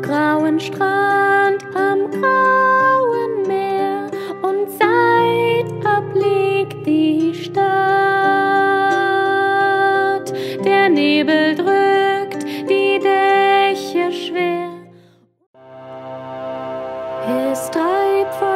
grauen Strand am grauen Meer, und seitab liegt die Stadt. Der Nebel drückt die Dächer schwer. Es treibt vor